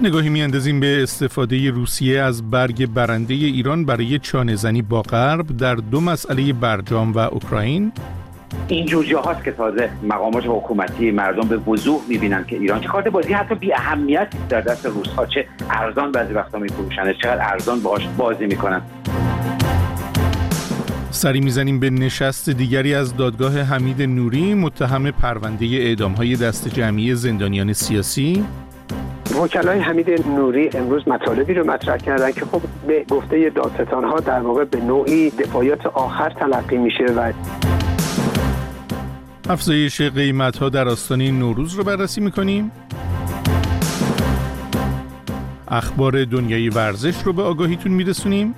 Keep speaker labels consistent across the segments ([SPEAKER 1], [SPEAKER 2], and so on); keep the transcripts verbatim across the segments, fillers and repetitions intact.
[SPEAKER 1] نگاهی می‌اندازیم به استفاده روسیه از برگ برنده ایران برای چانه‌زنی با غرب در دو مسئله برجام و اوکراین.
[SPEAKER 2] این جور جاهاست که تازه مقامات حکومتی مردم به وضوح می‌بینن که ایران چه کارت بازی حتی بی اهمیتی در دست روس‌ها، چه ارزان بعضی وقتا می‌فروشن، چقدر ارزان باهاش بازی می‌کنن.
[SPEAKER 1] سری میزنیم به نشست دیگری از دادگاه حمید نوری متهم پرونده اعدام‌های دست جمعی زندانیان سیاسی.
[SPEAKER 3] وکلای حمید نوری امروز مطالبی رو مطرح کردن که خب به گفته دادستان‌ها در واقع به نوعی دفاعیات آخر تلقی میشه و
[SPEAKER 1] افزایش قیمت‌ها در آستانه نوروز رو بررسی می‌کنیم. اخبار دنیای ورزش رو به آگاهیتون میرسونیم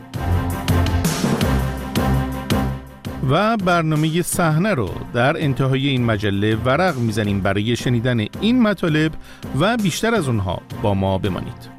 [SPEAKER 1] و برنامه صحنه رو در انتهای این مجله ورق میزنیم برای شنیدن این مطالب و بیشتر از اونها با ما بمانید.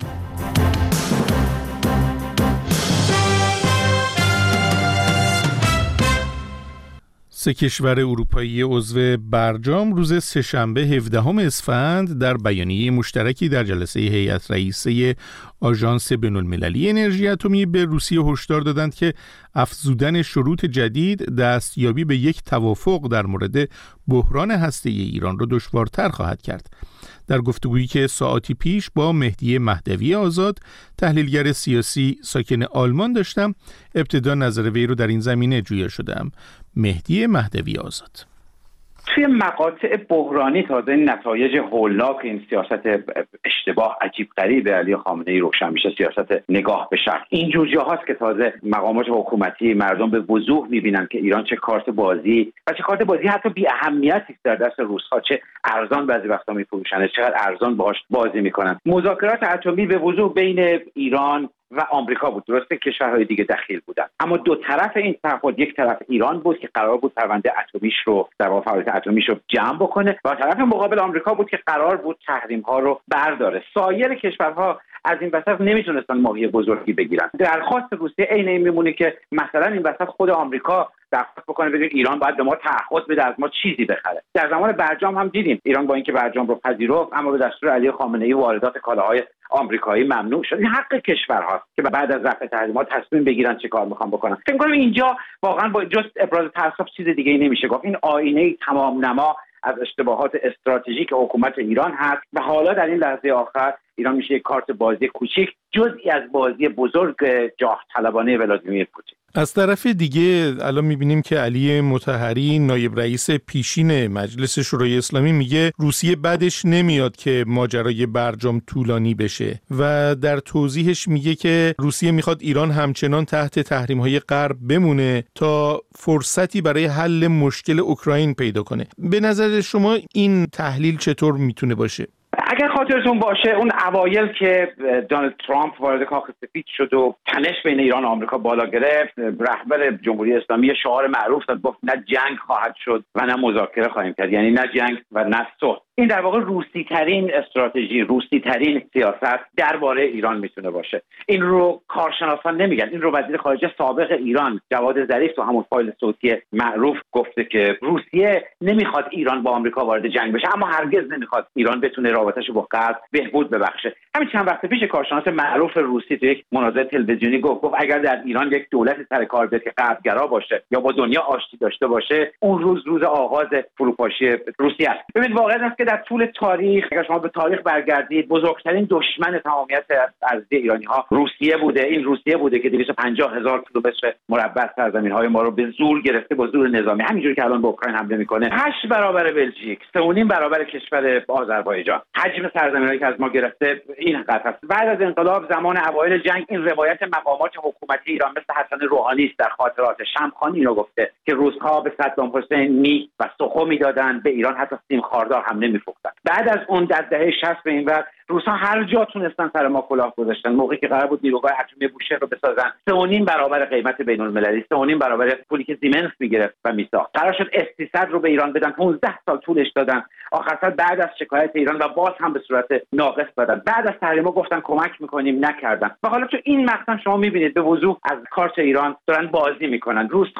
[SPEAKER 1] سه کشور اروپایی عضو برجام روز سه‌شنبه هفدهم اسفند در بیانیه مشترکی در جلسه هیئت رئیسه آژانس بین‌المللی انرژی اتمی به روسیه هشدار دادند که افزودن شروط جدید دستیابی به یک توافق در مورد بحران هسته‌ای ایران را دشوارتر خواهد کرد. در گفتگویی که ساعاتی پیش با مهدی مهدوی آزاد، تحلیلگر سیاسی ساکن آلمان داشتم، ابتدا نظر وی رو در این زمینه جویا شدم. مهدی مهدوی آزاد:
[SPEAKER 2] توی مقاطع بحرانی تازه نتایج هولناک این سیاست اشتباه عجیب غریب علی خامنه‌ای روشن میشه، سیاست نگاه به شرق. این جور جاهاست که تازه مقامات حکومتی مردم به وضوح میبینن که ایران چه کارت بازی و چه کارت بازی حتی بی اهمیتی در دست روس‌ها، چه ارزان بعضی وقتا میفروشن، چقدر ارزان باهاش بازی میکنن. مذاکرات اتمی به وضوح بین ایران و آمریکا بود، درسته کشورهای دیگه دخیل بودن، اما دو طرف این تعهد، یک طرف ایران بود که قرار بود پرونده اتمیش رو در واقع فعالیت اتمیش رو جمع بکنه و طرف مقابل آمریکا بود که قرار بود تحریم ها رو برداره. سایر کشورها از این وسط نمیتونستن ماهی بزرگی بگیرن. درخواست روسیه عین این میمونه که مثلا این وسط خود آمریکا درخواست بکنه بگه ایران باید به ما تعهد بده از ما چیزی بخره. در زمان برجام هم دیدیم ایران با اینکه برجام رو پذیرفت اما به دستور علی خامنه‌ای واردات کالاهای آمریکایی ممنوع شد. این حق کشورهاست که بعد از رفع تحریمات تصمیم بگیرن چه کار میخوان بکنن. فکر کنم اینجا واقعا با جز ابراز تأسف چیز دیگه ای نمیشه گفت. این آینه تمام نما از اشتباهات استراتژیک حکومت ایران هست و حالا در این لحظه آخر ایران میشه یک کارت بازی کوچیک، جزئی از بازی بزرگ جاه طلبانه ولادیمیر پوتین.
[SPEAKER 1] از طرف دیگه الان میبینیم که علی مطهری نایب رئیس پیشین مجلس شورای اسلامی میگه روسیه بعدش نمیاد که ماجرای برجام طولانی بشه و در توضیحش میگه که روسیه میخواد ایران همچنان تحت تحریم‌های غرب بمونه تا فرصتی برای حل مشکل اوکراین پیدا کنه. به نظر شما این تحلیل چطور میتونه باشه؟
[SPEAKER 2] اگر خاطرتون باشه اون اوایل که دونالد ترامپ وارد کاخ سفید شد و تنش بین ایران و آمریکا بالا گرفت، رهبر جمهوری اسلامی شعار معروف داد، گفت نه جنگ خواهد شد و نه مذاکره خواهیم کرد، یعنی نه جنگ و نه صلح. این در واقع روسی ترین استراتژی، روسی ترین سیاست درباره ایران میتونه باشه. این رو کارشناسان نمیگن، این رو وزیر خارجه سابق ایران جواد ظریف تو همون فایل صوتی معروف گفته که روسیه نمیخواد ایران با آمریکا وارد جنگ بشه، اما هرگز نمیخواد ایران بتونه رابطه‌شو با غرب بهبود ببخشه. همین چند وقت پیش کارشناس معروف روسی تو یک مناظره تلویزیونی گفت گفت اگر در ایران یک دولت سر کار بیاد که غربگرا باشه یا با دنیا آشتی داشته باشه، اون روز روز آغاز فروپاشی روسیه است. ببینید واقعا است که در طول تاریخ اگر شما به تاریخ برگردید، بزرگترین دشمن تمامیت ارضی ایرانی‌ها روسیه بوده. این روسیه بوده که دویست و پنجاه هزار کیلومتر مربع سرزمین‌های ما رو به زور گرفته، با زور نظامی، همینجوری که الان به اوکراین حمله می‌کنه. هشت برابر بلژیک، سه و نیم برابر کشور آذربایجان. حجم سرزمین‌هایی که از ما گرفته این قدر است. بعد از انقلاب زمان اوایل جنگ این روایت مقامات حکومتی ایران مثل حسن روحانی است در خاطرات شمخانی اینو گفته که روس‌ها به صدام حسین می و سخو می‌دادن، به ایران حتی سیم خاردار هم نمی‌فروختن. بعد از اون در دهه شصت به این ور روس‌ها هر جا تونستن سر ما کلاه گذاشتن. موقعی که قرار بود نیروگاه اتمی بوشهر رو بسازن، سه و نیم برابر قیمت بین‌المللی، سه و نیم برابر پولی که زیمنس می‌گرفت و میساخت. قرار شد اس سیصد رو به ایران بدن، پانزده سال طولش دادن. آخر سر بعد از شکایت ایران و باز هم به صورت ناقص دادن. بعد از تحریم‌ها گفتن کمک می‌کنیم، نکردن. و حالا تو این مقطع شما می‌بینید به وضوح از کارت ایران دارن بازی می‌کنن. روس‌ها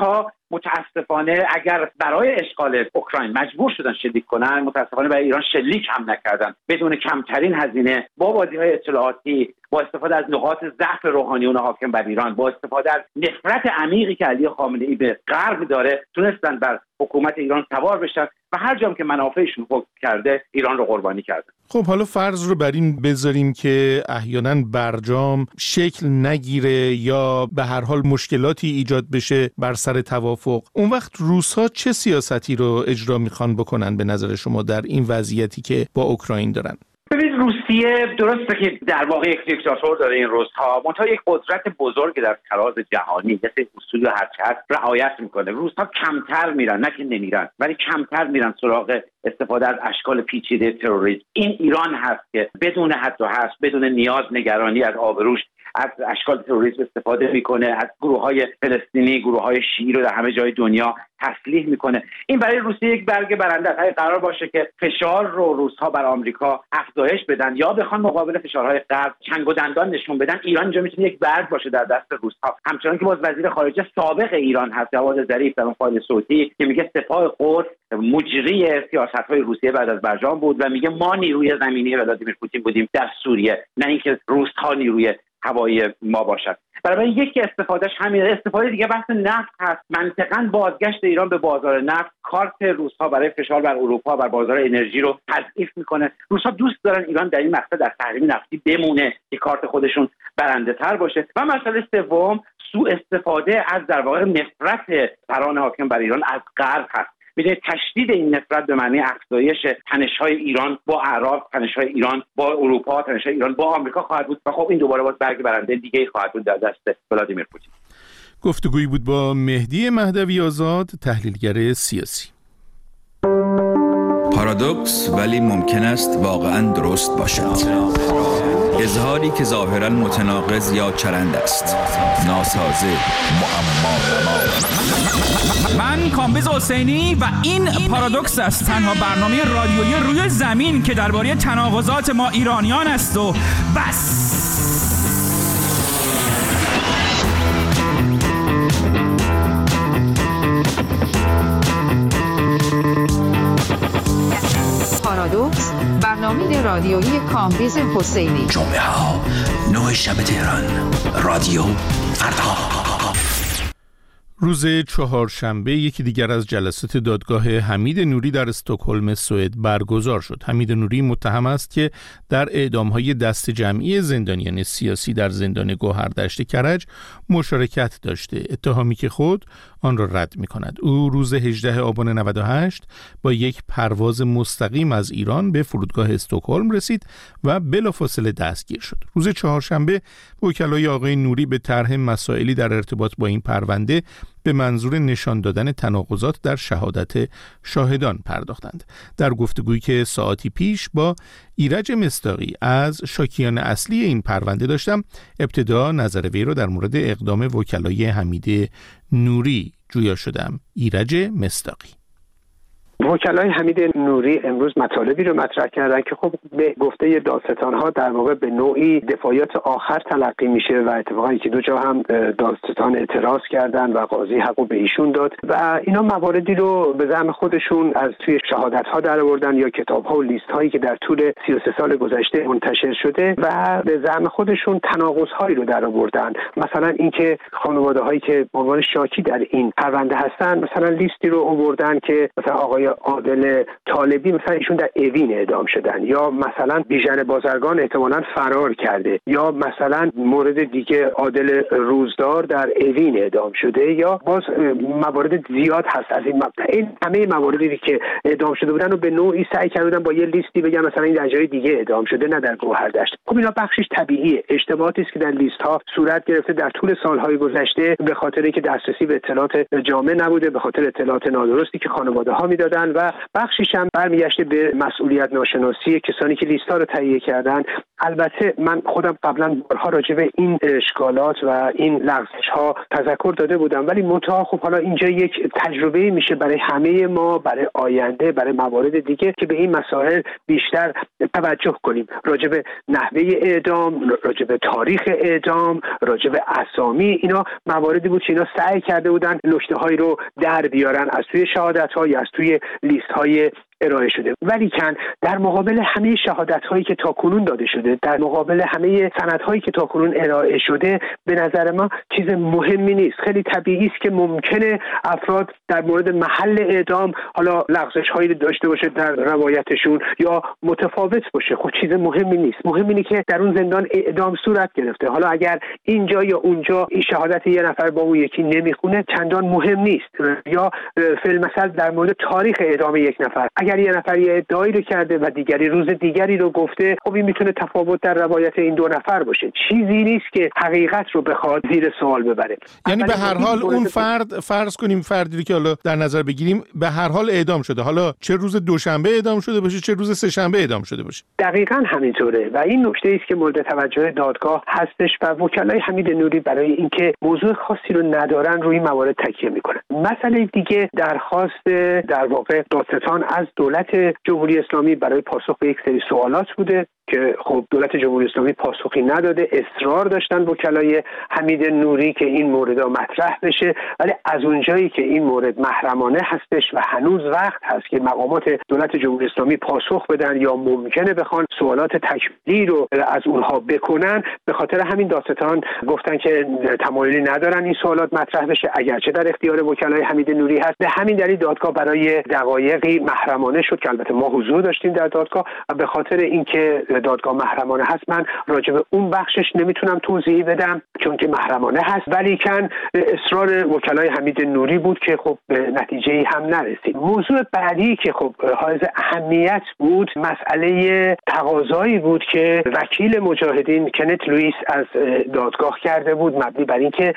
[SPEAKER 2] متاسفانه اگر برای اشغال اوکراین مجبور شدن شلیک کنن، متاسفانه برای ایران شلیک هم نکردن، بدون کمترین هزینه، با بازی‌های اطلاعاتی، با استفاده از نقاط ضعف روحانیون حاکم بر ایران، با استفاده از نفرت عمیقی که علی خامنه‌ای به غرب داره، تونستن بر حکومت ایران سوار بشن و هر جام که منافعشون حکم کرده ایران رو قربانی کردن.
[SPEAKER 1] خب حالا فرض رو بر این بذاریم که احیانا برجام شکل نگیره یا به هر حال مشکلاتی ایجاد بشه بر سر توافق، اون وقت روس‌ها چه سیاستی رو اجرا میخوان بکنن به نظر شما در این وضعیتی که با اوکراین دارن؟
[SPEAKER 2] ببینید روسیه درسته که در واقع یک دیکتاتور داره این روزها، منتها یک قدرت بزرگ در تراز جهانی، مثل اصول هرچه هست رعایت میکنه. روس‌ها کمتر میرن، نه که نمیرن، ولی کمتر میرن سراغ استفاده از اشکال پیچیده تروریسم. این ایران هست که بدون حد و حصر، بدون نیاز نگرانی از آبروش، از اشکال تروریسم استفاده میکنه، از گروه‌های فلسطینی، گروه‌های شیعی رو در همه جای دنیا تسلیح میکنه. این برای روسیه یک برگ برنده است. اگه قرار باشه که فشار رو روس‌ها بر آمریکا افزایش بدن یا بخوان مقابل فشارهای غرب چنگ و دندان نشون بدن، ایران اینجا میتونه یک برگ باشه در دست روس‌ها. همچنان که باز وزیر خارجه سابق ایران هست جواد ظریف در اون فایل صوتی که میگه سپاه قدس مجری سیاست‌های روسیه بعد از برجام بود و میگه ما نیروی زمینی ولادیمیر پوتین بودیم در سوریه، نه اینکه روس‌ها نیروی هوایی ما باشد. برای یکی استفادهش همین. استفاده دیگه بحث نفت هست. منطقاً بازگشت ایران به بازار نفت کارت روس‌ها برای فشار بر اروپا بر بازار انرژی رو تضعیف میکنه. روس‌ها دوست دارن ایران در این مقطع در تحریم نفتی بمونه که کارت خودشون برنده تر باشه. و مسئله سوم سوء استفاده از در واقع نفرت سران حاکم بر ایران از غرب هست. می‌دونید تشدید این نفرت به معنی افزایش تنش‌های ایران با عراق، تنش‌های ایران با اروپا، تنش‌های ایران با آمریکا خواهد بود و خب این دوباره باز برگ برنده دیگه‌ای خواهد بود در دست ولادیمیر پوتین.
[SPEAKER 1] گفتگویی بود با مهدی مهدوی آزاد، تحلیلگر سیاسی.
[SPEAKER 4] پارادوکس ولی ممکن است واقعاً درست باشد. اظهاری که ظاهراً متناقض یا چرند است، ناسازه، معما.
[SPEAKER 5] من کامبیز حسینی و این پارادوکس است، تنها برنامه رادیویی روی زمین که درباره تناقضات ما ایرانیان است و بس.
[SPEAKER 6] پارادوکس، برنامه رادیویی کامبیز حسینی.
[SPEAKER 7] جمعه ها نه شب تهران، رادیو فردا.
[SPEAKER 1] روز چهارشنبه یکی دیگر از جلسات دادگاه حمید نوری در استکهلم سوئد برگزار شد. حمید نوری متهم است که در اعدام‌های دست جمعی زندانیان سیاسی در زندان گوهردشت کرج مشارکت داشته، اتهامی که خود آن را رد می‌کند. او روز هجدهم آبان نود و هشت با یک پرواز مستقیم از ایران به فرودگاه استکهلم رسید و بلافاصله دستگیر شد. روز چهارشنبه وکلای آقای نوری به طرح مسائلی در ارتباط با این پرونده به منظور نشان دادن تناقضات در شهادت شاهدان پرداختند. در گفتگویی که ساعتی پیش با ایرج مصداقی از شاکیان اصلی این پرونده داشتم، ابتدا نظر وی را در مورد اقدام وکلای حمید نوری جویا شدم. ایرج مصداقی:
[SPEAKER 3] وکلای حمید نوری امروز مطالبی رو مطرح کردن که خب به گفته دادستان‌ها در واقع به نوعی دفاعیات آخر تلقی میشه و اتفاقا یکی دو جا هم دادستان اعتراض کردن و قاضی حقو به ایشون داد و اینا مواردی رو به زعم خودشون از توی شهادت‌ها در آوردن یا کتاب‌ها و لیست‌هایی که در طول سی و سه سال گذشته منتشر شده و به زعم خودشون تناقض‌هایی رو در آوردن. مثلا اینکه خانواده‌هایی که به عنوان شاکی در این پرونده هستن مثلا لیستی رو آوردن که مثلا آقای عادل طالبی مثلا ایشون در اوین اعدام شدن، یا مثلا بیژن بازرگان احتمالاً فرار کرده، یا مثلا مورد دیگه عادل روزدار در اوین اعدام شده، یا باز موارد زیاد هست از این مقطع. این همه مواردی که اعدام شده بودن رو به نوعی سعی کردن با یه لیستی بگن مثلا این در جای دیگه اعدام شده، نه در گوهردشت. خب اینا بخشش طبیعیه، اشتباهاتی است که در لیست ها صورت گرفته در طول سالهای گذشته به خاطر اینکه دسترسی به اطلاعات جامع نبوده، به خاطر اطلاعات نادرستی که خانواده ها میدادن بودن و بخشیش هم برمیگشته به مسئولیت ناشناسی کسانی که لیست‌ها رو تهیه کردن. البته من خودم قبلا بارها راجع به این اشکالات و این لغزش‌ها تذکر داده بودم، ولی منتها خب حالا اینجا یک تجربه میشه برای همه ما، برای آینده، برای موارد دیگه که به این مسائل بیشتر توجه کنیم. راجع به نحوه اعدام، راجع به تاریخ اعدام، راجع به اسامی، اینا مواردی بود که اینا سعی کرده بودن نکته‌هایی رو در بیارن از توی شهادت‌ها یا از توی لیست‌های ارائه شده. ولی کن در مقابل همه شهادت‌هایی که تاکنون داده شده، در مقابل همه سندهایی که تاکنون ارائه شده، به نظر ما چیز مهمی نیست. خیلی طبیعی است که ممکنه افراد در مورد محل اعدام حالا لغزش‌هایی داشته باشه در روایتشون یا متفاوت باشه. خب چیز مهمی نیست. مهم اینه که در اون زندان اعدام صورت گرفته. حالا اگر اینجا یا اونجا این شهادت یه نفر با اون یکی نمیخونه چندان مهم نیست. یا فی‌المثل در مورد تاریخ اعدام یک نفر، اگر یه نفر یه ادعایی رو کرده و دیگری روز دیگری رو گفته، خب این میتونه تفاوت در روایت این دو نفر باشه. چیزی نیست که حقیقت رو بخواد زیر سوال ببره.
[SPEAKER 1] یعنی به هر حال اون فرد، فرض کنیم فردی که حالا در نظر بگیریم به هر حال اعدام شده، حالا چه روز دوشنبه اعدام شده باشه چه روز سه‌شنبه اعدام شده باشه.
[SPEAKER 3] دقیقاً همینطوره و این نکته است که مورد توجه دادگاه هستش و وکلای حمید نوری برای اینکه موضوع خاصی رو ندارن روی موارد تکیه میکنن. مسئله دیگه درخواست در واقع دادستان از دولت جمهوری اسلامی برای پاسخ به یک سری سوالات بوده که خب دولت جمهوری اسلامی پاسخی نداده. اصرار داشتن وکلای حمید نوری که این موردها مطرح بشه، ولی از اونجایی که این مورد محرمانه هستش و هنوز وقت هست که مقامات دولت جمهوری اسلامی پاسخ بدن یا ممکنه بخوان سوالات تکمیلی رو از اونها بکنن، به خاطر همین دادستان گفتن که تمایلی ندارن این سوالات مطرح بشه، اگرچه در اختیار وکلای حمید نوری هست. به همین دلیل دادگاه برای دقایقی محرمانه شد که البته ما حضور داشتیم در دادگاه و به خاطر اینکه دادگاه محرمانه هست من راجع به اون بخشش نمیتونم توضیحی بدم چون که محرمانه هست، ولی کن اصرار وکلای حمید نوری بود که خب به نتیجه‌ای هم نرسید. موضوع بعدی که خب حائز اهمیت بود مسئله تقاضایی بود که وکیل مجاهدین کنت لوئیس از دادگاه کرده بود مبنی بر اینکه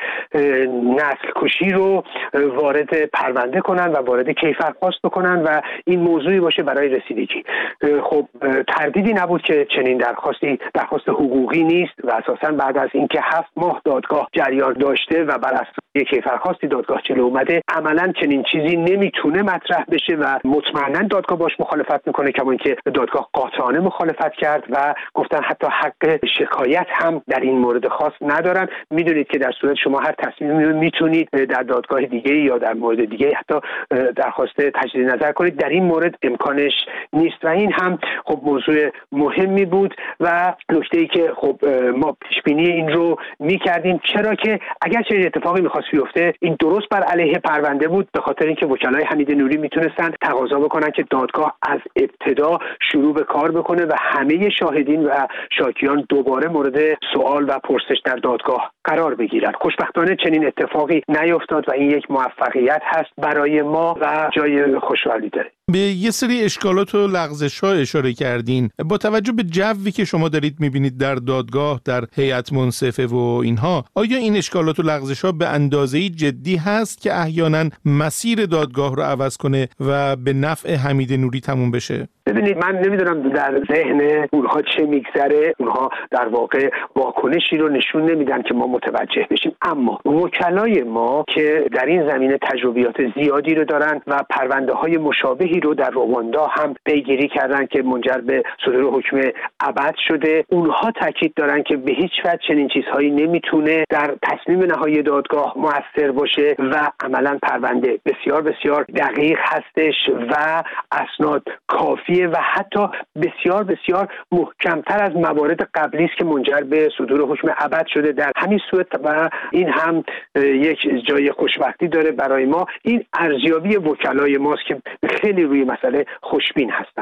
[SPEAKER 3] نسل کشی رو وارد پرونده کنن و وارد کیفرخواست بکنن و این موضوعی باشه برای رسیدگی. خب تردیدی نبود که چنین درخواستی درخواست حقوقی نیست و اساساً بعد از اینکه هفت ماه دادگاه جریان داشته و بر اساس کیفرخواستی دادگاه جلو اومده، عملاً چنین چیزی نمیتونه مطرح بشه و مطمئناً دادگاه باش مخالفت میکنه، کما اینکه دادگاه قاطعانه مخالفت کرد و گفتن حتی حق شکایت هم در این مورد خاص ندارن. میدونید که در صورت شما هر تصمیمی میتونید در دادگاه دیگه یا در مورد دیگه حتی درخواست تجدید نظر کنید، در این مورد امکانش نیست و این هم خب موضوع مهمی بود و نکته‌ای که خب ما پیش بینی این رو می‌کردیم، چرا که اگر چه اتفاقی می‌خواست بیفته این درست بر علیه پرونده بود، به خاطر اینکه وکلای حمید نوری میتونستن تقاضا بکنن که دادگاه از ابتدا شروع به کار بکنه و همه شاهدین و شاکیان دوباره مورد سوال و پرسش در دادگاه قرار بگیرن. خوشبختانه چنین اتفاقی نیفتاد و این یک موفقیت هست برای ما و جای خوشحالی داره.
[SPEAKER 1] به یه سری اشکالات و لغزش‌ها اشاره کردین. با توجه به جوی که شما دارید می‌بینید در دادگاه، در هیئت منصفه و اینها، آیا این اشکالات و لغزش‌ها به اندازه‌ای جدی هست که احیانا مسیر دادگاه رو عوض کنه و به نفع حمید نوری تموم بشه؟
[SPEAKER 3] ببینید من نمیدونم در ذهن اونها چه میگذره، اونها در واقع واکنشی رو نشون نمیدن که ما متوجه بشیم، اما وکلای ما که در این زمینه تجربیات زیادی رو دارن و پرونده های مشابهی رو در رواندا هم پیگیری کردن که منجر به صدور حکم ابد شده، اونها تاکید دارن که به هیچ وجه چنین چیزهایی نمیتونه در تصمیم نهایی دادگاه مؤثر باشه و عملا پرونده بسیار بسیار دقیق هستش و اسناد کافی و حتی بسیار بسیار محکمتر از موارد قبلی است که منجر به صدور حکم ابد شده. در همین صورت و این هم یک جای خوشبختی داره برای ما، این ارزیابی وکلای ماست که خیلی روی مسئله خوشبین هستن.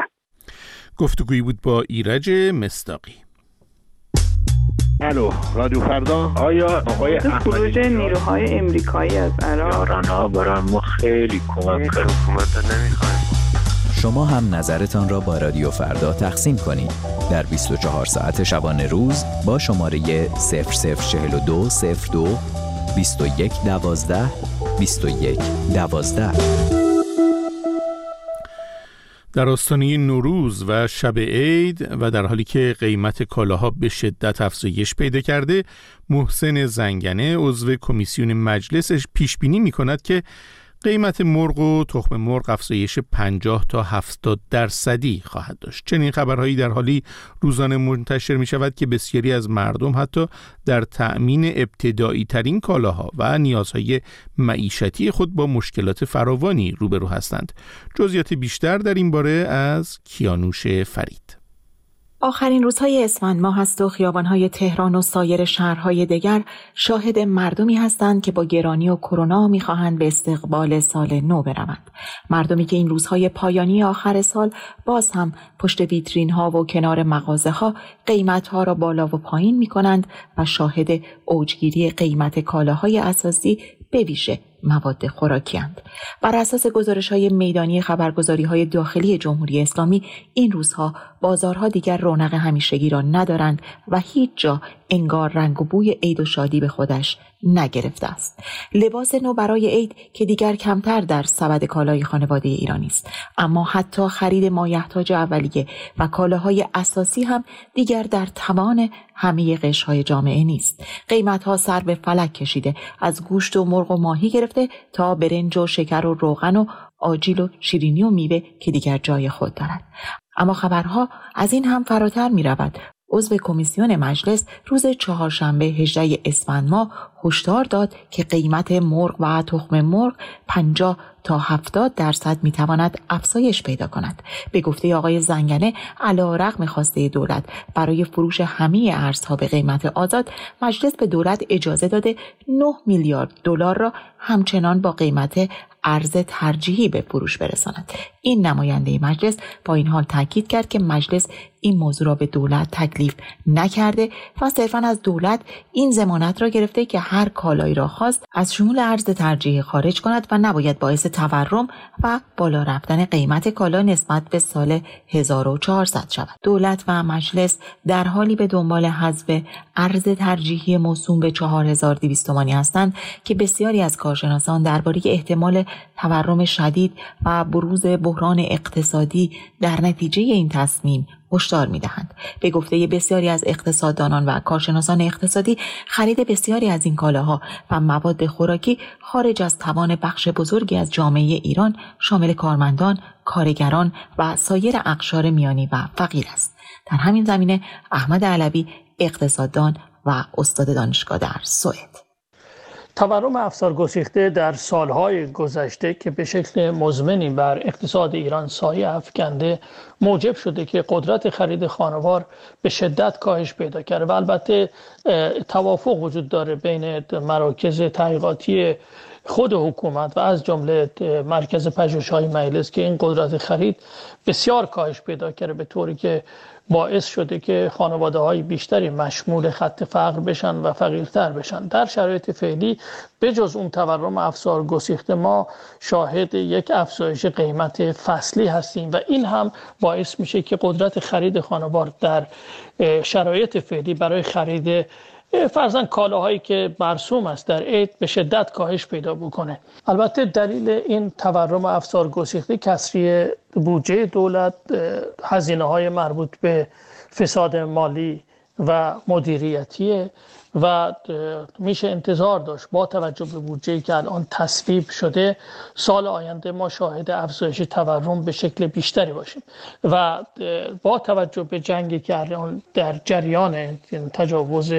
[SPEAKER 1] گفتگویی بود با ایرج مصداقی.
[SPEAKER 8] الو رادیو فردا. آیا آقای
[SPEAKER 9] خروج نیروهای امریکایی از عراق
[SPEAKER 8] ایران‌ها برای ما خیلی کمک کرد، حکومت نمیخوایم.
[SPEAKER 10] شما هم نظرتان را با رادیو فردا تقسیم کنید در بیست و چهار ساعت شبانه روز با شماره صفر صفر چهل و دو صفر دو بیست و یک دوازده بیست و یک دوازده.
[SPEAKER 1] در آستانه نوروز و شب عید و در حالی که قیمت کالاها به شدت افزایش پیدا کرده، محسن زنگنه عضو کمیسیون مجلسش پیش بینی می‌کند که قیمت مرغ و تخم مرغ افزایش پنجاه تا هفتاد درصدی خواهد داشت. چنین خبرهایی در حالی روزانه منتشر می شود که بسیاری از مردم حتی در تأمین ابتدایی ترین کالاها و نیازهای معیشتی خود با مشکلات فراوانی روبرو هستند. جزئیات بیشتر در این باره از کیانوش فرید.
[SPEAKER 11] آخرین روزهای اسفند ماه است و خیابان‌های تهران و سایر شهرهای دیگر شاهد مردمی هستند که با گرانی و کرونا می‌خواهند به استقبال سال نو بروند. مردمی که این روزهای پایانی آخر سال باز هم پشت ویترین‌ها و کنار مغازه‌ها قیمت‌ها را بالا و پایین می‌کنند و شاهد اوجگیری قیمت کالاهای اساسی به ویژه مواد خوراکی اند. بر اساس گزارش‌های میدانی خبرگزاری‌های داخلی جمهوری اسلامی این روزها بازارها دیگر رونق همیشگی را ندارند و هیچ جا انگار رنگ و بوی عید و شادی به خودش نگرفته است. لباس نو برای عید که دیگر کمتر در سبد کالای خانواده ایرانی است، اما حتی خرید مایحتاج اولیه و کالاهای اساسی هم دیگر در توان همه قشرهای جامعه نیست. قیمت‌ها سر به فلک کشیده، از گوشت و مرغ و ماهی گرفته تا برنج و شکر و روغن و آجیل و شیرینی و میوه که دیگر جای خود دارد. اما خبرها از این هم فراتر می رود. عضو کمیسیون مجلس روز چهارشنبه هجدهم اسفند ماه هشدار داد که قیمت مرغ و تخم مرغ پنجاه تا هفتاد درصد میتواند افزایش پیدا کند. به گفته آقای زنگنه، علی‌رغم خواسته دولت برای فروش همه ارزها به قیمت آزاد، مجلس به دولت اجازه داده نه میلیارد دلار را همچنان با قیمت ارز ترجیحی به فروش برساند. این نماینده مجلس با این حال تاکید کرد که مجلس این موضوع را به دولت تکلیف نکرده و صرفاً از دولت این ضمانت را گرفته که هر کالایی را خواست از شمول ارز ترجیحی خارج کند و نباید باعث تورم و بالا رفتن قیمت کالا نسبت به سال هزار و چهارصد شود. دولت و مجلس در حالی به دنبال حذف ارز ترجیحی موسوم به چهار هزار و دویست تومانی هستند که بسیاری از کارشناسان درباره احتمال تورم شدید و بروز بحران اقتصادی در نتیجه این تصمیم هشدار می‌دهند. به گفته بسیاری از اقتصاددانان و کارشناسان اقتصادی، خرید بسیاری از این کالاها و مواد خوراکی خارج از توان بخش بزرگی از جامعه ایران شامل کارمندان، کارگران و سایر اقشار میانی و فقیر است. در همین زمینه احمد علوی، اقتصاددان و استاد دانشگاه در سوئد:
[SPEAKER 12] تورم افزار گسیخته در سالهای گذشته که به شکل مزمنی بر اقتصاد ایران سایه افکنده موجب شده که قدرت خرید خانوار به شدت کاهش پیدا کرده و البته توافق وجود داره بین مراکز تحقیقاتی خود حکومت و از جمله مرکز پژوهش‌های مجلس که این قدرت خرید بسیار کاهش پیدا کرده، به طوری که باعث شده که خانواده‌های بیشتری مشمول خط فقر بشن و فقیرتر بشن. در شرایط فعلی به جز اون تورم افزار گسیخته ما شاهد یک افزایش قیمت فصلی هستیم و این هم باعث میشه که قدرت خرید خانوار در شرایط فعلی برای خرید فرضاً کالاهایی که مرسوم است در عید به شدت کاهش پیدا بکنه. البته دلیل این تورم افزار گسیخته کسری بودجه دولت، هزینه‌های مربوط به فساد مالی و مدیریتیه و میشه انتظار داشت با توجه به بودجه‌ای که الان تصویب شده سال آینده ما شاهد افزایش تورم به شکل بیشتری باشیم و با توجه به جنگی که الان در جریان تجاوز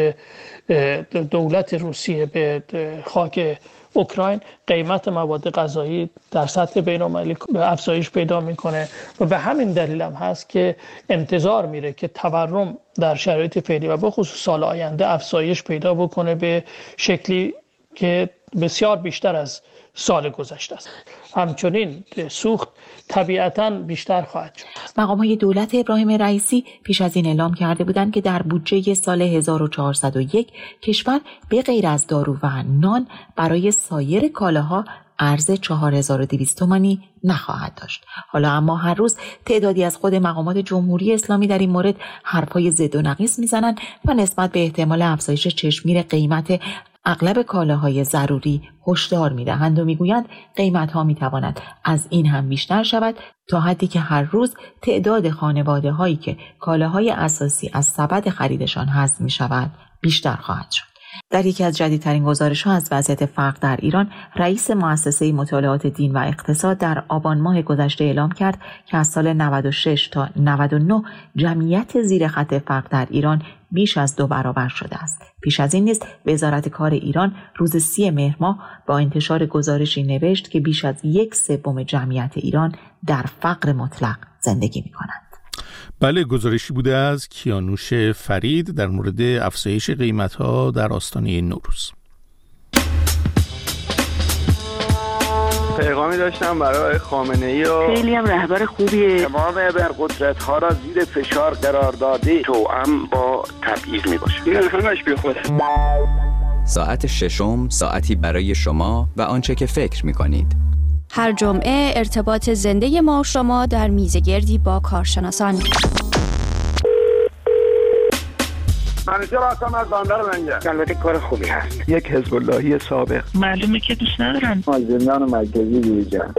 [SPEAKER 12] دولت روسیه به خاک اوکراین، قیمت مواد غذایی در سطح بین‌المللی افزایش پیدا میکنه و به همین دلیل هم هست که انتظار میره که تورم در شرایط فعلی و به خصوص سال آینده افزایش پیدا بکنه به شکلی که بسیار بیشتر از سال گذشته است. همچنین سوخت طبیعتاً بیشتر خواهد شد.
[SPEAKER 11] مقام‌های دولت ابراهیم رئیسی پیش از این اعلام کرده بودند که در بودجه سال هزار و چهارصد و یک کشور به غیر از دارو و نان برای سایر کالاها ارز چهار هزار و دویست تومانی نخواهد داشت. حالا اما هر روز تعدادی از خود مقامات جمهوری اسلامی در این مورد حرفای ضد و نقیض میزنند و نسبت به احتمال افزایش چشمگیر قیمت اغلب کالاهای ضروری هشدار می‌دهند و می‌گویند قیمت‌ها می‌تواند از این هم بیشتر شود تا حدی که هر روز تعداد خانواده‌هایی که کالاهای اساسی از سبد خریدشان حذف می‌شود بیشتر خواهد شد. در یکی از جدیدترین گزارش‌ها از وضعیت فقر در ایران، رئیس مؤسسه مطالعات دین و اقتصاد در آبان ماه گذشته اعلام کرد که از سال نود و شش تا نود و نه جمعیت زیر خط فقر در ایران بیش از دو برابر شده است. پیش از این نیز وزارت کار ایران روز سی مهر ماه با انتشار گزارشی نوشت که بیش از یک سوم جمعیت ایران در فقر مطلق زندگی می‌کنند.
[SPEAKER 1] بله، گزارشی بوده از کیانوش فرید در مورد افزایش قیمت‌ها در آستانه نوروز.
[SPEAKER 13] پیغامی داشتم برای خامنه‌ای و
[SPEAKER 14] خیلی هم رهبر خوبیه.
[SPEAKER 15] تمام ابرقدرت‌ها را زیر فشار قرار داده توأم با تبعیض میباشه.
[SPEAKER 14] این همش بیخوده.
[SPEAKER 10] ساعت ششم، ساعتی برای شما و آنچه که فکر می‌کنید.
[SPEAKER 16] هر جمعه ارتباط زنده ما و شما در میزگردی با کارشناسان.
[SPEAKER 15] منیجر آسام از باندر منجه.
[SPEAKER 3] البته کار خوبی هست.
[SPEAKER 13] یک حزب اللهی سابق.
[SPEAKER 9] معلومه که دوست ندارن.
[SPEAKER 15] از زندان مرکزی بیرون.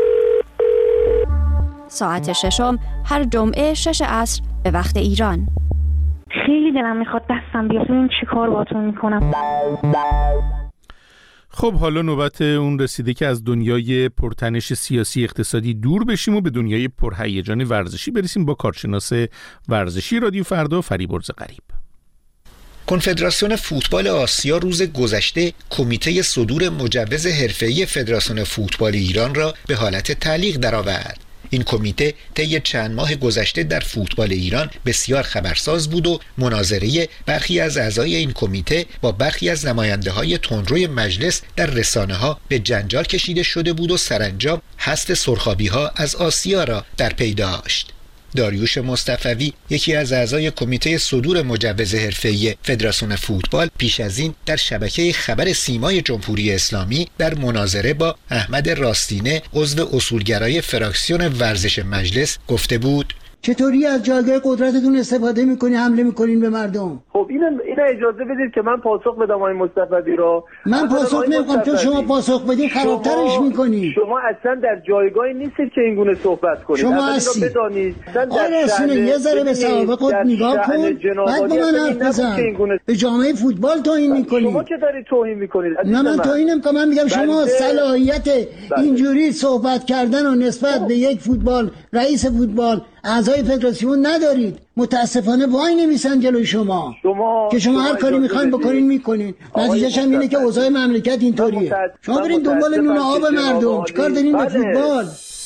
[SPEAKER 16] ساعت ششم هر جمعه شش عصر به وقت ایران.
[SPEAKER 9] خیلی دلم میخواد دستم بیاد. این چی کار باتون میکنم؟
[SPEAKER 1] خب حالا نوبت اون رسیده که از دنیای پرتنش سیاسی اقتصادی دور بشیم و به دنیای پرهیجان ورزشی برسیم با کارشناس ورزشی رادیو فردا فریبرز غریب.
[SPEAKER 17] کنفدراسیون فوتبال آسیا روز گذشته کمیته صدور مجوز حرفه‌ای فدراسیون فوتبال ایران را به حالت تعلیق درآورد. این کمیته طی چند ماه گذشته در فوتبال ایران بسیار خبرساز بود و مناظره برخی از اعضای این کمیته با برخی از نماینده‌های تندروی مجلس در رسانه‌ها به جنجال کشیده شده بود و سرانجام حذف سرخابی‌ها از آسیا را در پی داشت. داریوش مصطفوی، یکی از اعضای کمیته صدور مجوز حرفه‌ای فدراسیون فوتبال، پیش از این در شبکه خبر سیمای جمهوری اسلامی در مناظره با احمد راستینه، عضو اصولگرای فراکسیون ورزش مجلس، گفته بود:
[SPEAKER 18] چطوری از جایگاه قدرتتون استفاده میکنی حمله میکنین به مردم؟
[SPEAKER 19] خب این اینا اجازه بدید که من پاسخ بدم آقای مصطفی رو.
[SPEAKER 18] من پاسخ نمیکنم، چون شما پاسخ بدید خرابترش میکنی.
[SPEAKER 19] شما اصلا در جایگاهی نیستید که این گونه صحبت کنید.
[SPEAKER 18] شما هستی.
[SPEAKER 19] بدانید
[SPEAKER 18] آره رسونه یه ذره به سوابق نگاه کن، بعد با من حرف بزن. به جامعه فوتبال توهین میکنی.
[SPEAKER 19] شما که دارید توهین میکنید.
[SPEAKER 18] نه من توهین نمیکنم، من میگم شما صلاحیت اینجوری صحبت کردن و نسبت به یک فوتبال، رئیس فوتبال، اعضای فدراسیون ندارید. متاسفانه وای نمیسن جلوی شما, شما که شما, شما هر کاری میخواین بکنین میکنین. نتیجهش هم اینه که اوضاع مملکت اینطوریه. شما برین دنبال نون آب مردم، چیکار دارین به فوتبال؟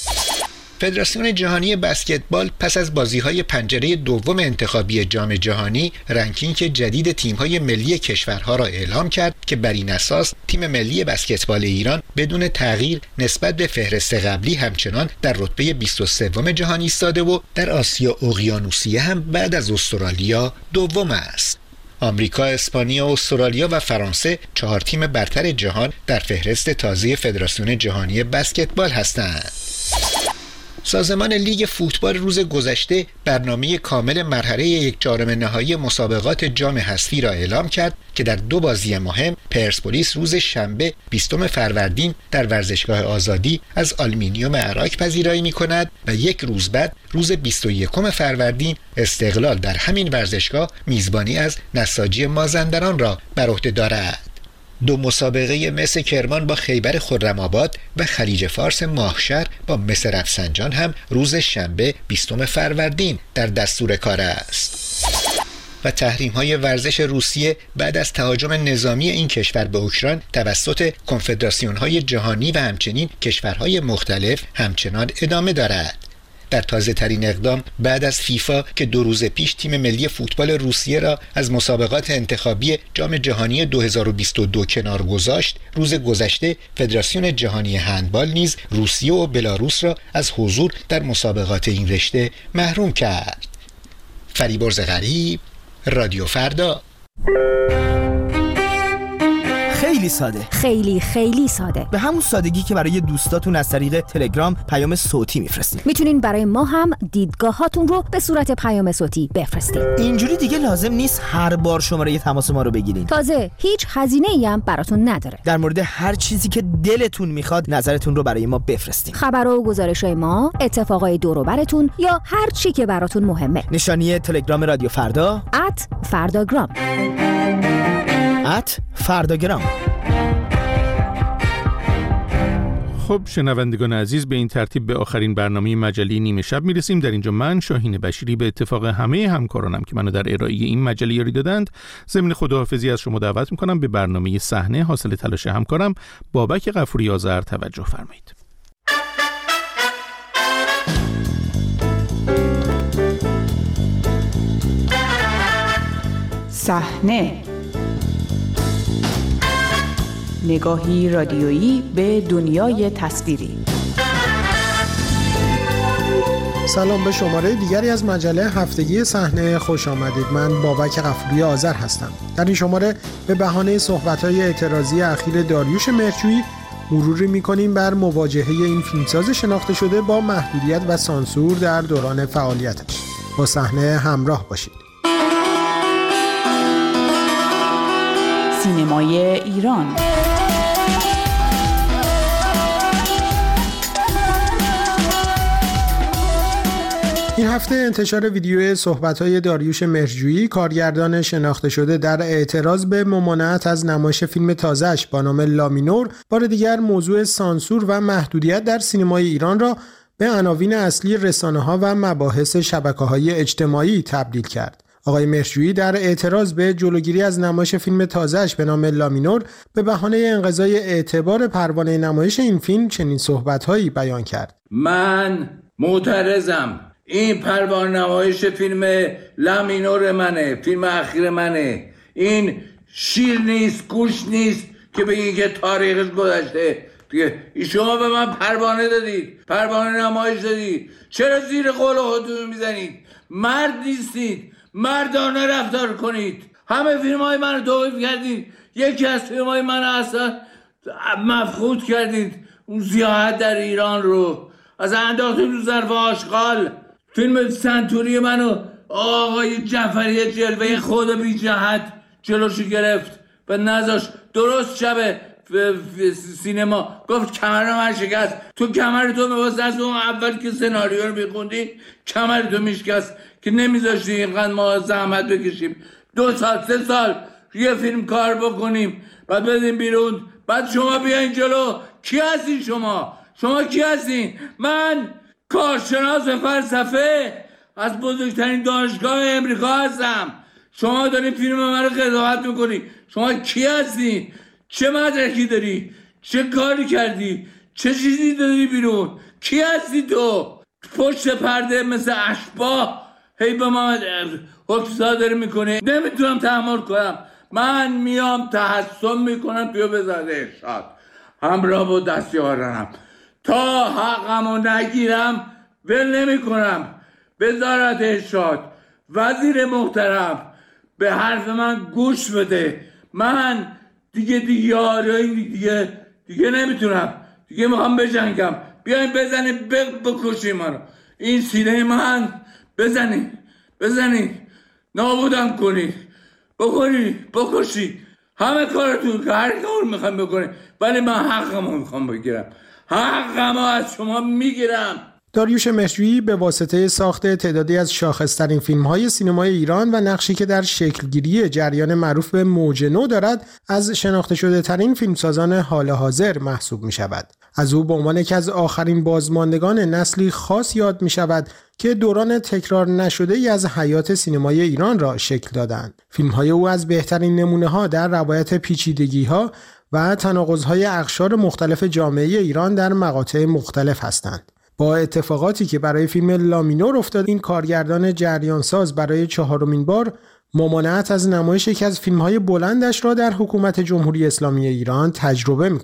[SPEAKER 17] فدراسیون جهانی بسکتبال پس از بازی‌های پنجره دوم انتخابی جام جهانی رنکینگ جدید تیم‌های ملی کشورها را اعلام کرد که بر این اساس تیم ملی بسکتبال ایران بدون تغییر نسبت به فهرست قبلی همچنان در رتبه بیست و سوم جهان ایستاده و در آسیا اقیانوسیه هم بعد از استرالیا دوم است. آمریکا، اسپانیا، استرالیا و فرانسه چهار تیم برتر جهان در فهرست تازه فدراسیون جهانی بسکتبال هستند. سازمان لیگ فوتبال روز گذشته برنامه کامل مرحله یک چهارم نهایی مسابقات جام حذفی را اعلام کرد که در دو بازی مهم پرسپولیس روز شنبه بیستم فروردین در ورزشگاه آزادی از آلومینیوم عراق پذیرایی می‌کند و یک روز بعد روز بیست و یکم فروردین استقلال در همین ورزشگاه میزبانی از نساجی مازندران را بر عهده دارد. دو مسابقه مس کرمان با خیبر خرم‌آباد و خلیج فارس ماهشهر با مس رفسنجان هم روز شنبه بیستم فروردین در دستور کار است. و تحریم‌های ورزش روسیه بعد از تهاجم نظامی این کشور به اوکراین توسط کنفدراسیون‌های جهانی و همچنین کشورهای مختلف همچنان ادامه دارد. در تازه ترین اقدام بعد از فیفا که دو روز پیش تیم ملی فوتبال روسیه را از مسابقات انتخابی جام جهانی دو هزار و بیست و دو کنار گذاشت، روز گذشته فدراسیون جهانی هندبال نیز روسیه و بلاروس را از حضور در مسابقات این رشته محروم کرد. فریبرز غریب، رادیو فردا.
[SPEAKER 20] خیلی ساده.
[SPEAKER 16] خیلی خیلی ساده.
[SPEAKER 20] به همون سادگی که برای دوستاتون از طریق تلگرام پیام صوتی میفرستید.
[SPEAKER 16] میتونین برای ما هم دیدگاهاتون رو به صورت پیام صوتی بفرستید.
[SPEAKER 20] اینجوری دیگه لازم نیست هر بار شماره تماس ما رو بگیرین.
[SPEAKER 16] تازه هیچ هزینه‌ای هم براتون نداره.
[SPEAKER 20] در مورد هر چیزی که دلتون میخواد نظرتون رو برای ما بفرستین.
[SPEAKER 16] خبر و گزارش‌های ما، اتفاقای دور و براتون یا هر چی که براتون مهمه.
[SPEAKER 20] نشانی تلگرام رادیو فردا
[SPEAKER 16] ات فرداگرام
[SPEAKER 20] ات فرداگرام.
[SPEAKER 1] خب شنوندگان عزیز، به این ترتیب به آخرین برنامه مجله نیمه شب میرسیم. در اینجا من شاهین بشیری به اتفاق همه همکارانم که منو در ارائه این مجله یاری دادند ضمن خداحافظی از شما دعوت میکنم به برنامه صحنه حاصل تلاش همکارم بابک غفوری آذر توجه فرمایید.
[SPEAKER 6] صحنه، نگاهی رادیویی به دنیای تصویری.
[SPEAKER 21] سلام، به شماره دیگری از مجله هفتگی صحنه خوش آمدید. من بابک غفوری آذر هستم. در این شماره به بهانه صحبت‌های اعتراضی اخیر داریوش مهرجویی مروری می‌کنیم بر مواجهه این فیلمساز شناخته شده با محدودیت و سانسور در دوران فعالیتش. با صحنه همراه باشید.
[SPEAKER 6] سینمای ایران.
[SPEAKER 21] این هفته انتشار ویدیو صحبت‌های داریوش مهرجویی، کارگردان شناخته شده در اعتراض به ممانعت از نمایش فیلم تازه‌اش با نام لامینور، بار دیگر موضوع سانسور و محدودیت در سینمای ایران را به عناوین اصلی رسانه‌ها و مباحث شبکه‌های اجتماعی تبدیل کرد. آقای مهرجویی در اعتراض به جلوگیری از نمایش فیلم تازه‌اش به نام لامینور به بهانه انقضای اعتبار پروانه نمایش این فیلم چنین صحبت‌هایی بیان کرد.
[SPEAKER 22] من معترضم. این پروانه نمایش فیلم لامینور منه، فیلم اخیر منه. این شیر نیست، گوش نیست که بگی که تاریخش گذشته. دیگه شما به من پروانه دادید، پروانه نمایش دادید، چرا زیر قول خودتون میزنید؟ مرد نیستید، مردانه رفتار کنید. همه فیلم های من رو توقیف کردید، یکی از فیلم های من اصلا مفقود کردید، اون سیاحت در ایران رو از انداختید رو ظرف آشغال. فیلم سنتوری منو آقای جعفری جلوه خود بی جهت جلوشو گرفت و نذاش درست شب سینما گفت کمر من شکست. تو کمر تو می‌واسه از اون اول که سناریو رو می‌خوندی کمر تو میشکست که نمیذاشتی اینقدر ما زحمت بکشیم دو سال سه سال یه فیلم کار بکنیم بعد بدیم بیرون، بعد شما بیاین جلو. کی هستی شما؟ شما کی هستین؟ من کارشناس فلسفه از بزرگترین دانشگاه امریکا هستم. شما دارین فیلم من رو قضاوت میکنی. شما کی هستی؟ چه مدرکی داری؟ چه کاری کردی؟ چه چیزی دادی بیرون؟ کی هستی تو؟ پشت پرده مثل اشباح هی به ما حکم صادر میکنه. نمیتونم تحمل کنم. من میام تحسن میکنم پیو بزاده ارشاد همراه با دستیارانم تا حقمو نگیرم ول نمی کنم. وزارت ارشاد، وزیر محترم، به حرف من گوش بده. من دیگه دیگه آره دیگه دیگه نمیتونم، دیگه میخوام بجنگم. بیاین بزنین بکشین منو. این سینه من بزنین بزنین نابودم کنی بکنی بکشی همه کارتون که هر کار میخوام بکنی، ولی من حقمو میخوام بگیرم. حقمو از شما میگیرم.
[SPEAKER 21] داریوش مهرجویی به واسطه ساخت تعدادی از شاخص‌ترین فیلم‌های سینمای ایران و نقشی که در شکلگیری جریان معروف به موج نو دارد، از شناخته شده ترین فیلمسازان حال حاضر محسوب می‌شود. از او به عنوان یکی از آخرین بازماندگان نسلی خاص یاد می‌شود که دوران تکرار نشده‌ای از حیات سینمای ایران را شکل دادند. فیلم‌های او از بهترین نمونه‌ها در روایت پیچیدگی‌ها و تناقض‌های اقشار مختلف جامعه ایران در مقاطع مختلف هستند. با اتفاقاتی که برای فیلم لامینور افتاد، این کارگردان جریانساز برای چهارمین بار ممانعت از نمایش یکی از فیلم‌های بلندش را در حکومت جمهوری اسلامی ایران تجربه می‌کند.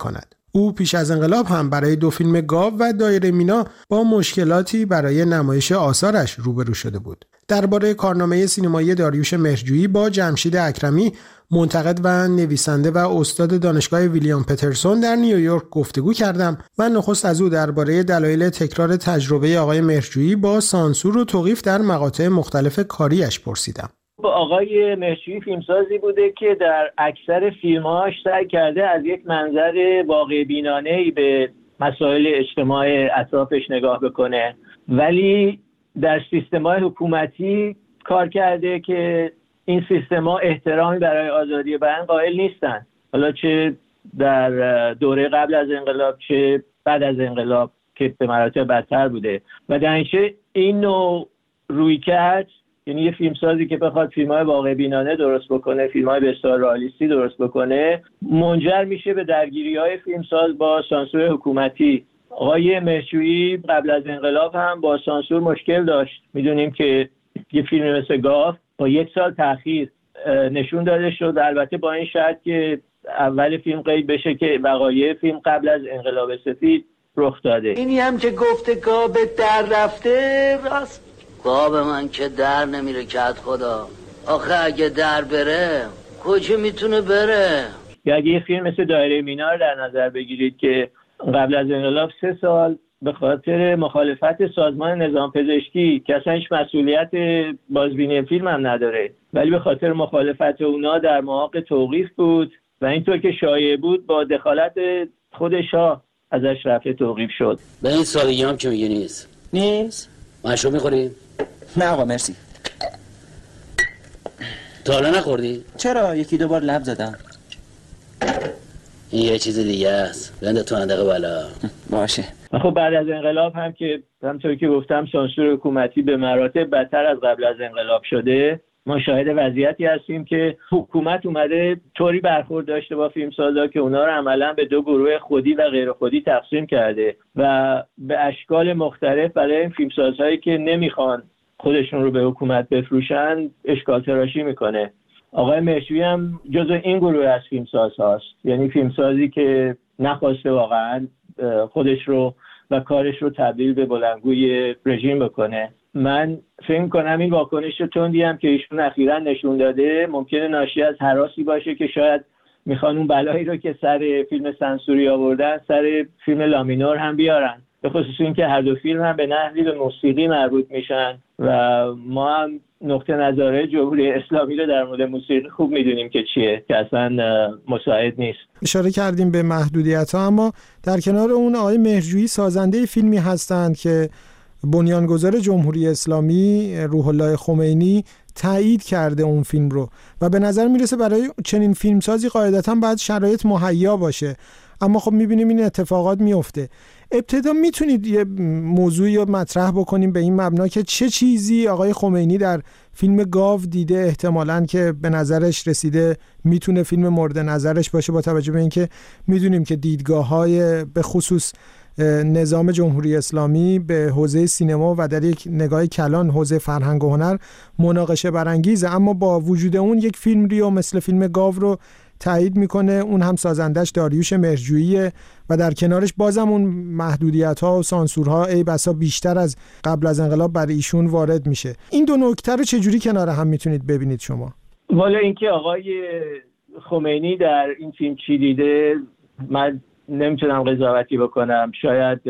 [SPEAKER 21] او پیش از انقلاب هم برای دو فیلم گاو و دایره مینا با مشکلاتی برای نمایش آثارش روبرو شده بود. درباره کارنامه سینمایی داریوش مهرجویی با جمشید اکرمی، منتقد و نویسنده و استاد دانشگاه ویلیام پترسون در نیویورک گفتگو کردم و نخست از او درباره دلایل تکرار تجربه آقای مهرجویی با سانسور و توقیف در مقاطع مختلف کاریش پرسیدم.
[SPEAKER 2] آقای مهرجویی فیلمسازی بوده که در اکثر فیلم‌هاش سعی کرده از یک منظر واقع بینانه‌ای به مسائل اجتماع اطرافش نگاه بکنه، ولی در سیستم‌های حکومتی کار کرده که این سیستم‌ها احترامی برای آزادی بیان قائل نیستن، حالا چه در دوره قبل از انقلاب چه بعد از انقلاب که به مراتب بدتر بوده. و در اینچه این نوع رویکرد، یعنی یه فیلمسازی که بخواد فیلم‌های واقع بینانه درست بکنه، فیلم‌های به اصطلاح رئالیستی درست بکنه، منجر میشه به درگیری‌های فیلمساز با سانسور حکومتی. آقای مهرجویی قبل از انقلاب هم با سانسور مشکل داشت. میدونیم که یه فیلم مثل گاو با یک سال تأخیر نشون داده شد، البته با این شرط که اول فیلم قید بشه که وقایع فیلم قبل از انقلاب سفید رخ داده.
[SPEAKER 4] اینی هم که گفته گاو در رفته، راست گاو من که در نمیره کت خدا. آخه اگه در بره کجا میتونه بره؟
[SPEAKER 2] یا اگه یه فیلم مثل دایره مینا رو در نظر بگیرید که قبل از انقلاب سه سال به خاطر مخالفت سازمان نظام پزشکی که اصلا هیچ مسئولیت بازبینی فیلم هم نداره، ولی به خاطر مخالفت اونا در معاق توقیف بود و اینطور که شایع بود با دخالت خود شاه ازش رفع توقیف شد.
[SPEAKER 4] به این سالگی هم که میگه نیست نیست مشروب میخوری؟
[SPEAKER 20] نه آقا مرسی.
[SPEAKER 4] تا حالا نخوردی؟
[SPEAKER 20] چرا؟ یکی دو بار لب زدم.
[SPEAKER 4] این یه چیز دیگه است، بنده تو اندقه بالا.
[SPEAKER 20] باشه.
[SPEAKER 2] خب بعد از انقلاب هم که همطور که گفتم سانسور حکومتی به مراتب بدتر از قبل از انقلاب شده، ما شاهد وضعیتی هستیم که حکومت اومده طوری برخورد داشته با فیلمسازا که اونا رو عملا به دو گروه خودی و غیر خودی تقسیم کرده و به اشکال مختلف برای این فیلمسازهایی که نمیخوان خودشون رو به حکومت بفروشن اشکال تراشی میکنه. آقای مهرجویی هم جزو این گروه از فیلمساز هاست، یعنی فیلمسازی که نخواسته واقعا خودش رو و کارش رو تبدیل به بلندگوی رژیم بکنه. من فکر کنم این واکنش تندی هم که ایشون اخیراً نشون داده ممکنه ناشی از هراسی باشه که شاید میخوان اون بلایی رو که سر فیلم سانسوری آوردن سر فیلم لامینور هم بیارن، به خصوص این که هر دو فیلم هم به نحوی به موسیقی مربوط میشن و ما هم نقطه نظر جمهوری اسلامی رو در مورد موسیقی خوب میدونیم که چیه، که اصلا مساعد نیست.
[SPEAKER 21] اشاره کردیم به محدودیت‌ها، اما در کنار اون آقای مهرجویی سازنده فیلمی هستند که بنیانگذار جمهوری اسلامی روح الله خمینی تایید کرده اون فیلم رو و به نظر میرسه برای چنین فیلمسازی قاعدتاً باید شرایط مهیا باشه، اما خب میبینیم این اتفاقات میفته. ابتدا میتونید یه موضوعی رو مطرح بکنیم به این مبنا که چه چیزی آقای خمینی در فیلم گاو دیده احتمالاً که به نظرش رسیده میتونه فیلم مورد نظرش باشه، با توجه به اینکه میدونیم که دیدگاه‌های به خصوص نظام جمهوری اسلامی به حوزه سینما و در یک نگاه کلان حوزه فرهنگ و هنر مناقشه برانگیزه، اما با وجود اون یک فیلم ریو مثل فیلم گاو رو تایید میکنه، اون هم سازندش داریوش مهرجوییه و در کنارش بازم اون محدودیت‌ها و سانسورها ای بسا بیشتر از قبل از انقلاب برای ایشون وارد میشه. این دو نکته رو چجوری کنار هم میتونید ببینید شما؟
[SPEAKER 2] والا اینکه آقای خمینی در این فیلم چی دیده من نمیتونم قضاوتی بکنم. شاید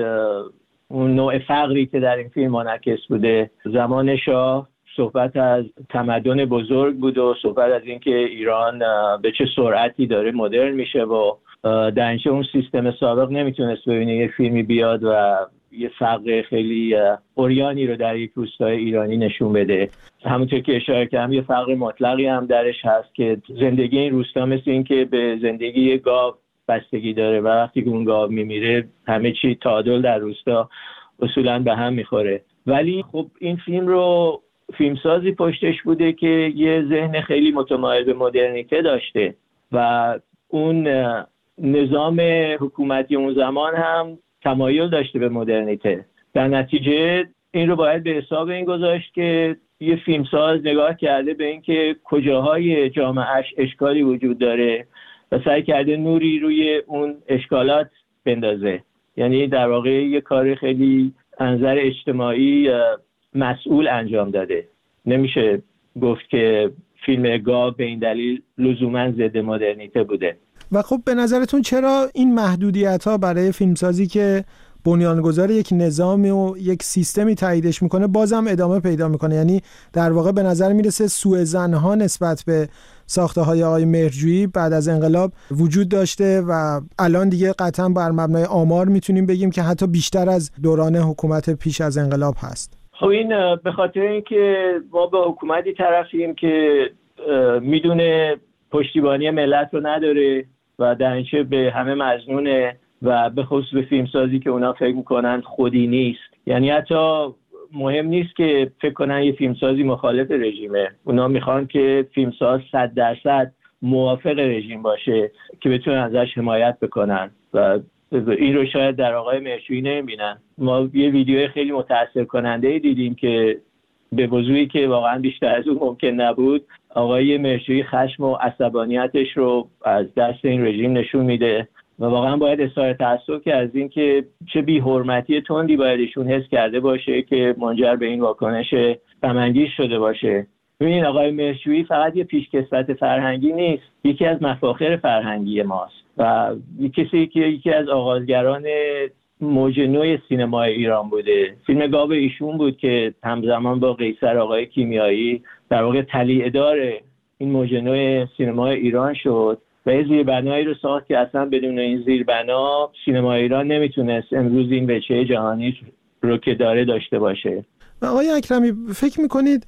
[SPEAKER 2] اون نوع فقری که در این فیلم منعکس بوده، زمان شاه صحبت از تمدن بزرگ بود و صحبت از اینکه ایران به چه سرعتی داره مدرن میشه و در اینجا اون سیستم سابق نمیتونست ببینه یه فیلمی بیاد و یه فقر خیلی اوریانی رو در یک روستای ایرانی نشون بده. همونطور که اشاره کردم یه فقر مطلقی هم درش هست که زندگی این روستا مثل این که به زندگی گاو بستگی داره و وقتی که اون گاو میمیره همه چی تعادل در روستا اصولاً به هم میخوره. ولی خب این فیلم رو فیلمسازی پشتش بوده که یه ذهن خیلی متمایل به مدرنیته داشته و اون نظام حکومتی اون زمان هم تمایل داشته به مدرنیته. در نتیجه این رو باید به حساب این گذاشت که یه فیلمساز نگاه کرده به اینکه کجاهای جامعهش اشکالی وجود داره و سعی کرده نوری روی اون اشکالات بندازه. یعنی در واقع یه کار خیلی از نظر اجتماعی مسئول انجام داده. نمیشه گفت که فیلم گاو به این دلیل لزوما ضد مدرنیته بوده.
[SPEAKER 21] و خب به نظرتون چرا این محدودیت‌ها برای فیلمسازی که بنیانگذار یک نظامی و یک سیستمی تاییدش میکنه بازم ادامه پیدا میکنه؟ یعنی در واقع به نظر میرسه سوء ظن‌ها نسبت به ساخته‌های آقای مهرجویی بعد از انقلاب وجود داشته و الان دیگه قطعا بر مبنای آمار میتونیم بگیم که حتی بیشتر از دوران حکومت پیش از انقلاب هست.
[SPEAKER 2] خب این به خاطر اینکه ما به حکومتی طرفیم که میدونه پشتیبانی ملت رو نداره و در اینچه به همه مظنونه و به خصوص به فیلمسازی که اونا فکر میکنن خودی نیست. یعنی حتی مهم نیست که فکر کنن یه فیلمسازی مخالف رژیمه، اونا میخوان که فیلمساز صد درصد موافق رژیم باشه که بتونن ازش حمایت بکنن و این رو شاید در آقای مهرجویی نمیبینن. ما یه ویدیو خیلی متاثر کننده دیدیم که به وضوحی که واقعا بیشتر از اون ممکن نبود آقای مهرجویی خشم و عصبانیتش رو از دست این رژیم نشون میده و واقعا باید اظهار تأسف که از این که چه بی‌حرمتی تندی باید ایشون حس کرده باشه که منجر به این واکنش غم‌انگیز شده باشه. ببینید آقای مهرجویی فقط یه پیشکسوت فرهنگی نیست، یکی از مفاخر فرهنگی ماست و کسی که یکی از آغازگران موج نو سینمای ایران بوده. فیلم گاو ایشون بود که همزمان با قیصر آقای کیمیایی در واقع طلیعه‌دار این موج نو سینمای ایران شد و یه زیربنایی رو ساخت که اصلا بدون این زیربنا سینمای ایران نمیتونست امروز این وجهه جهانی رو که داره داشته باشه.
[SPEAKER 21] و آقای اکرمی فکر میکنید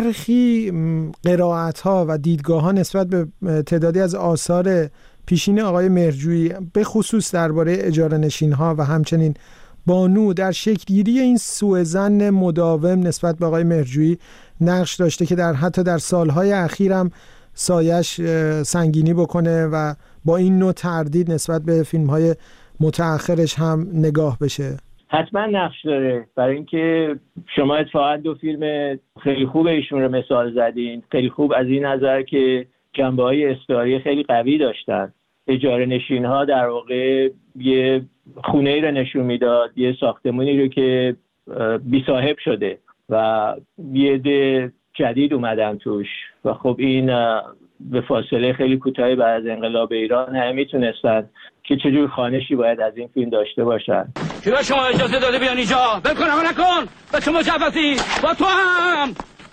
[SPEAKER 21] برخی قرائت‌ها و دیدگاه‌ها نسبت به تعدادی از آثار پیشین آقای مهرجویی به خصوص درباره اجاره نشین‌ها و همچنین بانو در شکل‌گیری این سوء ظن مداوم نسبت به آقای مهرجویی نقش داشته که در حتی در سالهای اخیر هم سایش سنگینی بکنه و با این نوع تردید نسبت به فیلم‌های متأخرش هم نگاه بشه؟
[SPEAKER 2] حتما نقش داره، برای اینکه شما اتفاقا دو فیلم خیلی خوب ایشون رو مثال زدین، خیلی خوب از این نظر که جنبه‌های استعاری خیلی قوی داشتن. اجاره نشین ها در واقع یه خونه‌ای رو نشون میداد، یه ساختمانی رو که بی صاحب شده و یه عده جدید اومدن توش و خب این به فاصله خیلی کوتاهی بعد از انقلاب ایران همه میتونستن که چجور خانشی باید از این فیلم داشته باشن.
[SPEAKER 5] چرا شما اجازه داده بیان اینجا؟ بکن اما نکن به تو مجوزی با تو هم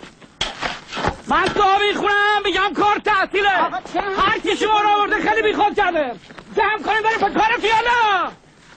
[SPEAKER 5] من دعا میخونم میگم کار تحصیله، هر کی شما رو آورده خیلی بیخود کرده، جمع کنیم بریم پا کار فیالا.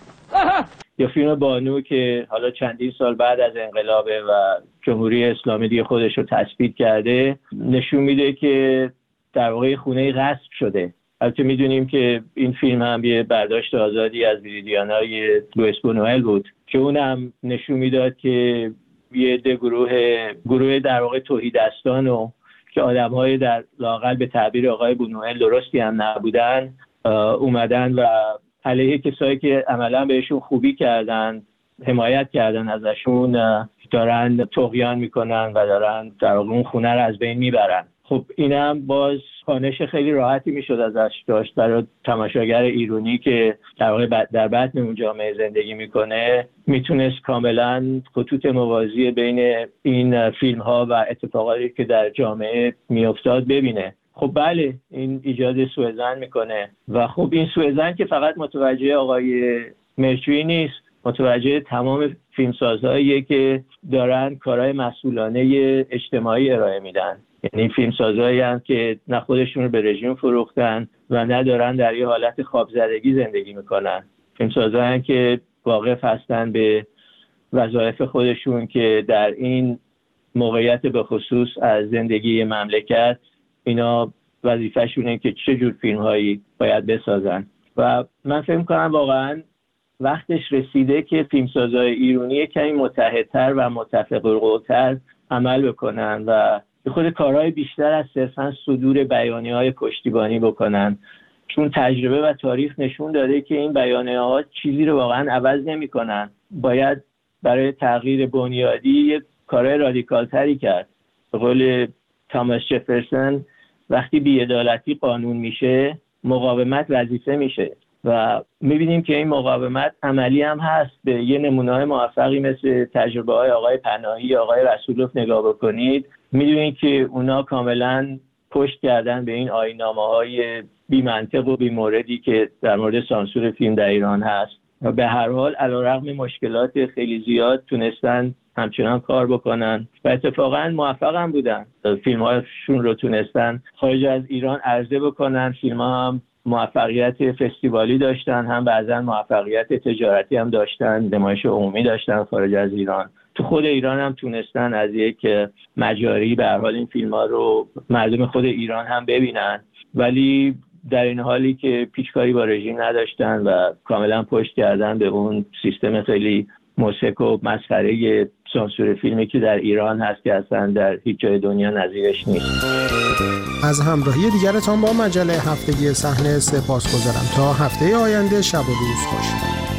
[SPEAKER 2] یا فیلم بانو که حالا چندین سال بعد از انقلابه و جمهوری اسلامی دیگه خودش رو تثبیت کرده، نشون میده که در واقع خونه غصب شده. البته میدونیم که این فیلم هم یه برداشت آزادی از ویریدیانای لوئیس بونوئل بود که اونم نشون میداد که یه ده گروه گروه در واقع توحیدستان و که آدم‌های در لااقل به تعبیر آقای بونوئل درستی هم نبودن اومدن و علیه کسایی که عملا بهشون خوبی کردن، حمایت کردن ازشون، دارن طغیان میکنن و دارن در واقع اون خونه رو از بین میبرن. خب اینم باز خوانش خیلی راحتی میشد ازش داشت برای تماشاگر ایرانی که در واقع در بطن اون جامعه زندگی میکنه، میتونست کاملا خطوط موازی بین این فیلم ها و اتفاقاتی که در جامعه میافتاد ببینه. خب بله این ایجاد سوء ظن میکنه و خب این سوء ظن که فقط متوجه آقای مهرجویی نیست، متوجه تمام فیلمسازهاییه که دارن کارهای مسئولانه اجتماعی ارائه میدن. یعنی فیلمسازهایی هستند که نه خودشون رو به رژیم فروختن و نه دارن در یه حالت خوابزدگی زندگی میکنن. فیلمسازهایی هستند که واقف هستن به وظایف خودشون که در این موقعیت به خصوص از زندگی مملکت اینا وظیفه‌شونه که چه جور فیلم‌هایی باید بسازن و من فکر می‌کنم واقعاً وقتش رسیده که فیلمسازهای ایرانی کمی متحدتر و متفق‌القول‌تر عمل بکنن و خود کارهای بیشتر از صرفاً صدور بیانیه‌های پشتیبانی بکنن، چون تجربه و تاریخ نشون داده که این بیانیه‌ها چیزی رو واقعاً عوض نمی‌کنن. باید برای تغییر بنیادی کارهای رادیکال‌تری کرد. به قول تاماس جفرسون وقتی بی‌عدالتی قانون میشه، مقاومت وظیفه میشه. و میبینیم که این مقاومت عملی هم هست. به یه نمونه‌های موفقی مثل تجربه های آقای پناهی، آقای رسولوف نگاه بکنید، میدونید که اونا کاملا پشت کردن به این آیین‌نامه‌های بی منطق و بی موردی که در مورد سانسور فیلم در ایران هست. و به هر حال علیرغم مشکلات خیلی زیاد تونستن همچنان کار بکنن و اتفاقا موفق هم بودن. فیلم‌هاشون رو تونستن خارج از ایران عرضه بکنن. فیلم‌ها هم موفقیت فستیوالی داشتن، هم بعضا موفقیت تجارتی هم داشتن، نمایش عمومی داشتن خارج از ایران. تو خود ایران هم تونستن از یک مجاری به هر حال این فیلم‌ها رو مردم خود ایران هم ببینن، ولی در این حالی که پیچکاری با رژیم نداشتن و کاملا پشت کردن به اون سیستم خیلی موسک و مسخره سانسور فیلمی که در ایران هست که اصلا در هیچ جای دنیا نظیرش نیست.
[SPEAKER 21] از همراهی دیگرتان با مجله هفتگی صحنه سپاسگزارم. تا هفته آینده شب و روز خوش.